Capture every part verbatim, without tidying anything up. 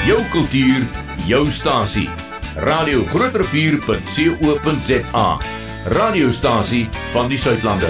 Jou kultuur, jou stasie. Radio Groot Rivier punt co punt za. Radiostasie van die Suidlande.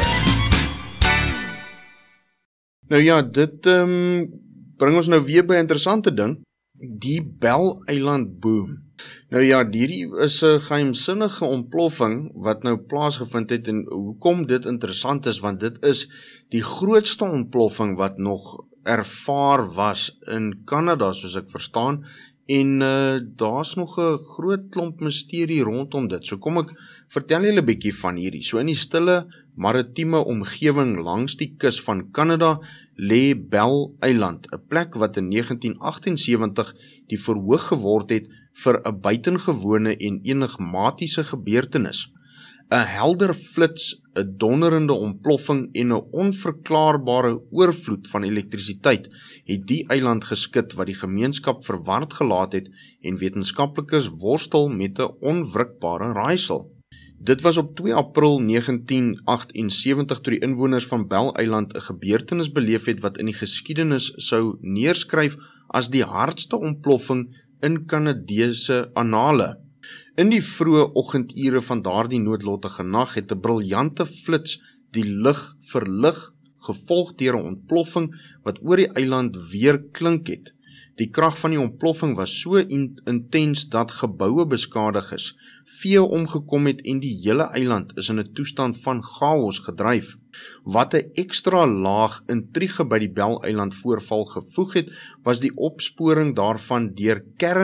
Nou ja, dit um, bring ons nou weer by 'n interessante ding, die Bell-eiland boom. Nou ja, hierdie is 'n geheimsinnige ontploffing wat nou plaasgevind het, en hoekom dit interessant is, want dit is die grootste ontploffing wat nog ervaar was in Kanada, soos ek verstaan, en uh, daar's nog 'n groot klomp misterie rondom dit. So kom ek vertel julle 'n bietjie van hierdie. So in die stille maritieme omgewing langs die kus van Kanada lê Bell-eiland, 'n plek wat in negentien agtensewentig die verhoog geword het vir 'n buitengewone en enigmatiese gebeurtenis. 'n Helder flits, 'n donderende ontploffing en 'n onverklaarbare oorvloed van elektrisiteit het die eiland geskit wat die gemeenskap verward gelaat het, en wetenskaplikes worstel met 'n onwrikbare raaisel. Dit was op twee april negentien agtensewentig toe die inwoners van Bell-eiland 'n gebeurtenis beleef het wat in die geskiedenis sou neerskryf as die hardste ontploffing in Kanadese annale. In die vroeë oggendure van daardie noodlottige nag het 'n briljante flits die lug verlig, gevolg deur 'n ontploffing wat oor die eiland weer klink het. Die krag van die ontploffing was so in, intens dat geboue beskadig is, vee omgekom het en die hele eiland is in 'n toestand van chaos gedryf. Wat 'n ekstra laag intrige by die Bell-eiland voorval gevoeg het, was die opsporing daarvan deur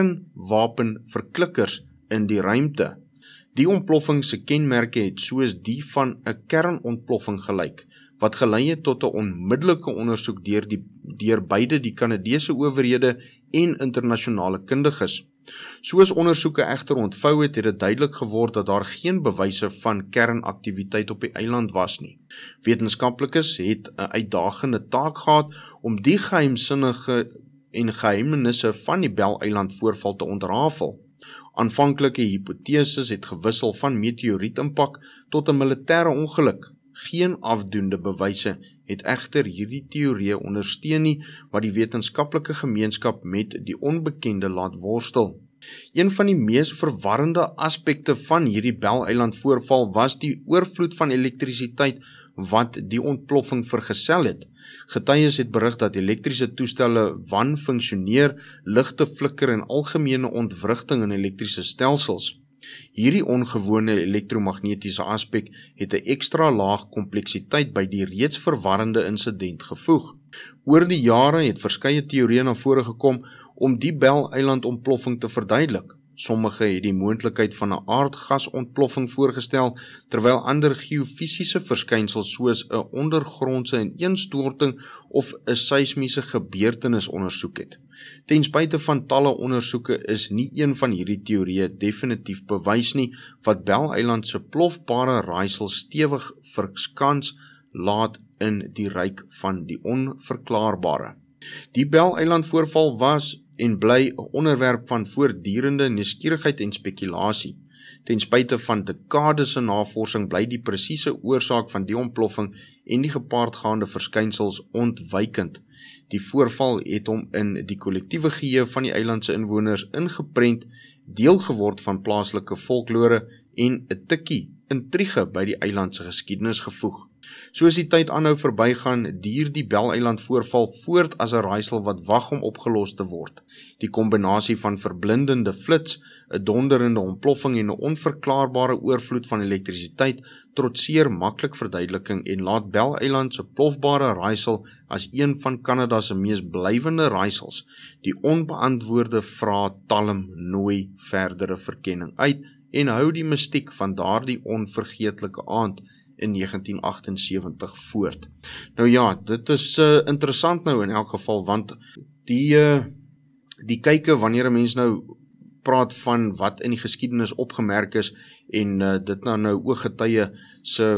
kernwapenverklikkers in die ruimte. Die ontploffing se kenmerke het soos die van 'n kernontploffing gelyk, wat gelei het tot 'n onmiddellike ondersoek deur die deur beide die Kanadese owerhede en internasionale kundiges. Soos ondersoeke egter ontvou het, het dit duidelik geword dat daar geen bewyse van kernaktiwiteit op die eiland was nie. Wetenskaplikes het 'n uitdagende taak gehad om die geheimsinnige en geheimenisse van die Bell-eiland voorval te ontrafel. Aanvanklike hipoteses het gewissel van meteorietimpak tot 'n militêre ongeluk. Geen afdoende bewyse het egter hierdie teorieë ondersteun nie, wat die wetenskaplike gemeenskap met die onbekende laat worstel. Een van die mees verwarrende aspekte van hierdie Bell-eiland voorval was die oorvloed van elektrisiteit wat die ontploffing vergesel het. Getuies het berig dat elektriese toestelle wanfunksioneer, ligte flikker en algemene ontwrigting in elektriese stelsels. Hierdie ongewone elektromagnetiese aspek het 'n ekstra laag kompleksiteit by die reeds verwarrende insident gevoeg. Oor die jare het verskeie teorieë na vore gekom om die Bell-eiland ontploffing te verduidelik. Sommige het die moontlikheid van 'n aardgasontploffing voorgestel, terwyl ander geofisiese verskynsels soos 'n ondergrondse ineenstorting of 'n seismiese gebeurtenis ondersoek het. Ten spyte van talle ondersoeke is nie een van hierdie teorieë definitief bewys nie, wat Bell-eiland se plofbare raaisel stewig verskans laat in die ryk van die onverklaarbare. Die Bell-eiland voorval was en bly 'n onderwerp van voortdurende nuuskierigheid en spekulasie. Ten spyte van dekades se navorsing bly die presiese oorsaak van die ontploffing en die gepaardgaande verskynsels ontwykend. Die voorval het hom in die kollektiewe geheue van die eiland se inwoners ingeprent, deel geword van plaaslike folklore en 'n tikkie intrige by die eiland se geskiedenis gevoeg. Soos die tyd aanhou verbygaan, duur die Bell-eiland voorval voort as 'n raaisel wat wag om opgelos te word. Die kombinasie van verblindende flits, 'n donderende ontploffing en 'n onverklaarbare oorvloed van elektrisiteit trotseer maklik verduideliking en laat Bell-eiland se plofbare raaisel as een van Kanada se mees blywende raaisels. Die onbeantwoorde vrae talm nooi verdere verkenning uit en hou die mistiek van daardie onvergeetlike aand in negentien agtensewentig voort. Nou ja, dit is uh, interessant nou in elk geval, want die, uh, die kyke wanneer 'n mens nou praat van wat in die geskiedenis opgemerk is en uh, dit nou nou ooggetuie se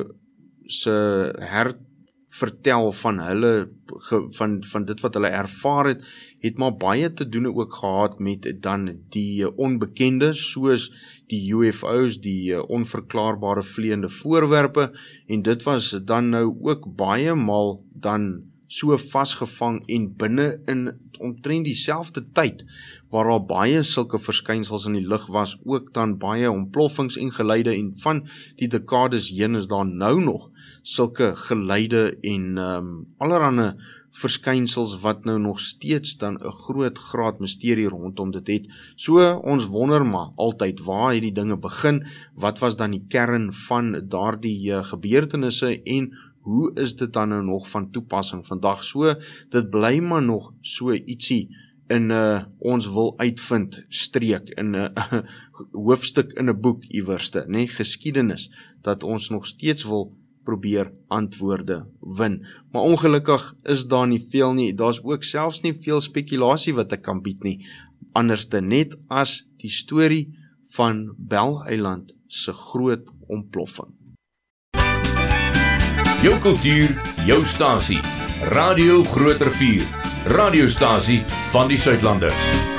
se hervertel van hulle van van dit wat hulle ervaar het, het maar baie te doen ook gehad met dan die uh, onbekende, soos die U F O's, die uh, onverklaarbare vleiende voorwerpe, en dit was dan nou ook baie maal dan so vasgevang en binne in omtrent dieselfde tyd waar daar baie sulke verskynsels in die lug was, ook dan baie ontploffings en geluide en van die dekades heen is daar nou nog sulke geluide en um, allerhande verskynsels wat nou nog steeds dan 'n groot graad misterie rondom dit het. So ons wonder maar altyd waar het die dinge begin, wat was dan die kern van daardie uh, gebeurtenisse en hoe is dit dan nou nog van toepassing vandag? So dit bly maar nog so ietsie in 'n uh, ons wil uitvind streek in 'n uh, hoofstuk in 'n boek iewerste, nê, nee, geskiedenis dat ons nog steeds wil probeer antwoorde win. Maar ongelukkig is daar nie veel nie, daar's ook selfs nie veel spekulasie wat ek kan bied nie, anderste net as die storie van Bell-eiland se groot ontploffing. Jou kultuur, jou stasie, Radio Groot Rivier, radiostasie van die Suidlanders.